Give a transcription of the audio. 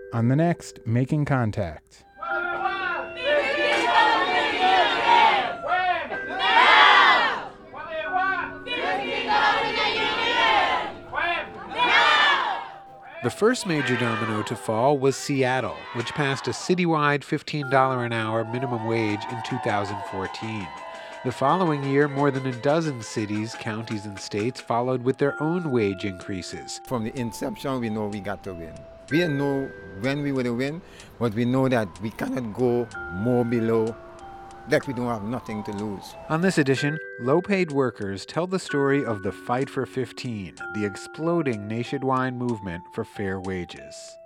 on the next Making Contact. The first major domino to fall was Seattle, which passed a citywide $15 an hour minimum wage in 2014. The following year, more than a dozen cities, counties, and states followed with their own wage increases. From the inception, we know we got to win. We didn't know when we would win, but we know that we cannot go more below, that we don't have nothing to lose. On this edition, low-paid workers tell the story of the Fight for 15, the exploding nationwide movement for fair wages.